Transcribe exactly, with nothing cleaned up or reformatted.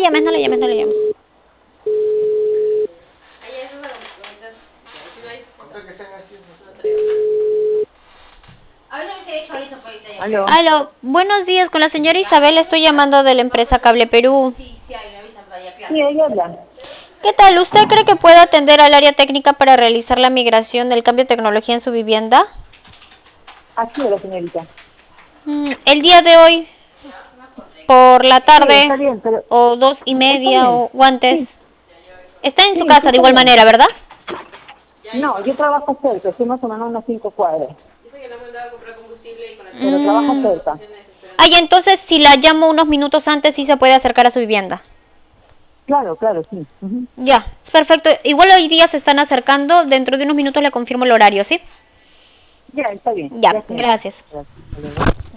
llames, no le llames, no le llames. Aló. Aló, buenos días, con la señora Isabel estoy llamando de la empresa Cable Perú. Sí, ella habla. ¿Qué tal? ¿Usted cree que puede atender al área técnica para realizar la migración del cambio de tecnología en su vivienda? ¿A qué hora, señorita? Mm, el día de hoy, por la Sí, tarde, está bien, pero o dos y está media, bien. o, o antes. Sí, Está en sí, su sí casa de está igual bien. manera, ¿verdad? No, yo trabajo cerca, estoy más o menos a unas cinco cuadras, pero trabajo Mm. cerca. Ay, entonces si la llamo unos minutos antes, sí se puede acercar a su vivienda. Claro, claro, sí. Ujú. Ya, perfecto. Igual hoy día se están acercando. Dentro de unos minutos le confirmo el horario, ¿sí? Ya, está bien. Ya, Gracias. gracias. Gracias. Hasta luego.